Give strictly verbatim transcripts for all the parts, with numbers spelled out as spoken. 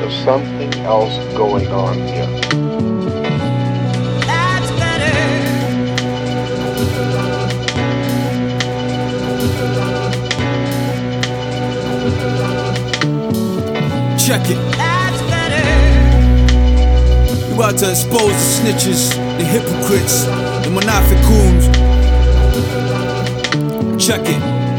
There's something else going on here. That's better. Check it. That's better. We about to expose the snitches, the hypocrites, the munafiqoons. Check it.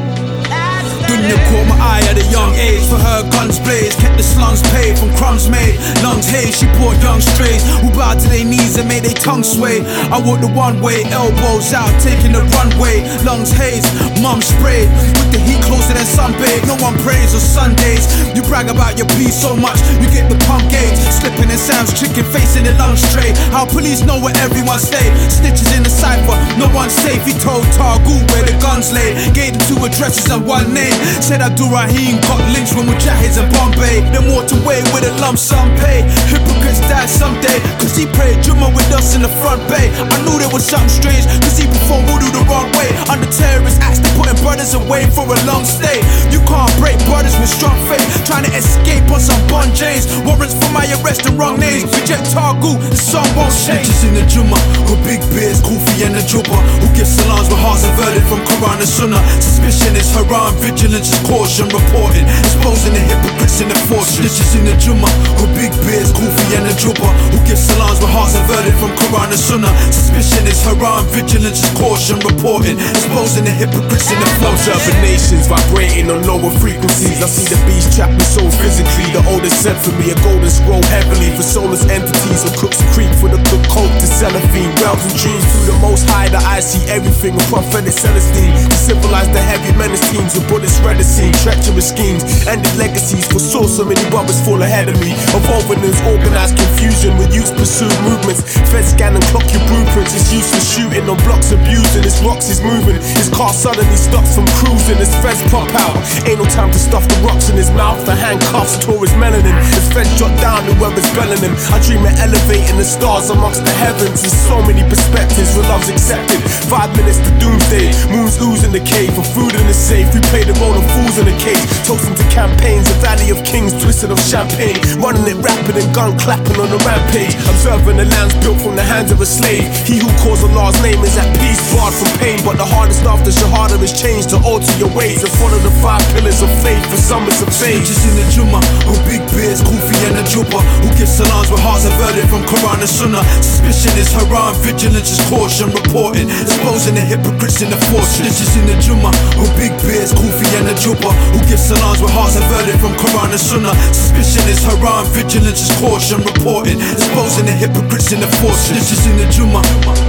Dunya caught my eye at a young age. For her guns blaze, kept the slums paid from crumbs made. Lungs haze, she brought young strays who bowed to their knees and made their tongue sway. I walked the one way, elbows out, taking the runway. Lungs haze, mum sprayed with the heat closer than sunbathe. No one prays on Sundays. You brag about your peace so much, you get the pump gauge. Slipping in Sam's chicken, facing the lungs tray. How police know where everyone stay. Snitches in the cypher, no one's safe. He told Targoot where the guns lay. Gave them two addresses and one name. Said Abdul Rahim got lynched when Mujahids in Bombay. Then walked away with a lump sum pay. Hypocrites die someday, cause he prayed Jumma with us in the front bay. I knew there was something strange, cause he performed voodoo the wrong way. Under terrorist acts, they putting brothers away for a long stay. You can't break brothers with strong faith, trying to escape on some Bon James. Warrants for my arrest and wrong names. Reject Targoot, the song won't change. Snitches in the Jumma, who big beards, Kufi and the Jubba, who give salams with hearts averted from Quran and Sunnah. Suspicion is haram, vigilance is caution, reporting, exposing the hypocrites in the fortress. Snitches in the Jumma, who big beards, Kufi and the Jubba, who give salams with hearts averted from Quran and Sunnah. Suspicion is haram, vigilance is caution, reporting, exposing the hypocrites in the fortress. Urban nations vibrating on lower frequencies. I see the beast trapped me so physically. The oldest sent for me a golden scroll heavily for soulless entities who cooks creep for the good coke to cellophane. Realms and dreams through the most high, the eyes see everything. A prophetic Celestine to symbolize the heavy menace teams with bullets read the scene. Treacherous schemes, ended legacies. Foresaw so many brothers fall ahead of me. Evolving as organized confusion with youths pursue movements. Fed scan and clock your blueprints. It's useless shooting on blocks abusing. His rocks is moving. His car suddenly stops from cruising. His feds pop out. Ain't no time to stuff the rocks in his mouth. The handcuffs tore his melanin. His feds jot down whoever's belling him. I dream of elevating the stars amongst the heavens. There's so many perspectives where love's accepted. Five minutes to doomsday. Moons ooze in the cave. For food in the safe. We play the role of fools in the cage. Toasting to campaigns. A valley of kings twisted of champagne. Running it rapid and gun clapping on the rampage. Observing the lands built from the hands of a slave. He who calls Allah's name is at peace, barred from pain. But the hardest after Shahada is changed to alter your ways and follow the five pillars of faith. For some it's a faith. Snitches in the Jumma, who big beards, Kufi and the Jubba, who give salams with hearts averted from Quran and Sunnah. Suspicion is haram, vigilance is caution, reporting, exposing the hypocrites in the fortress. Snitches in the Jumma, who big beards, Kufi and the Jubba, who give salams with hearts averted from Quran and Sunnah. Suspicion is haram, vigilance is caution, reporting, exposing the hypocrites in the fortress. Snitches in the Jumma.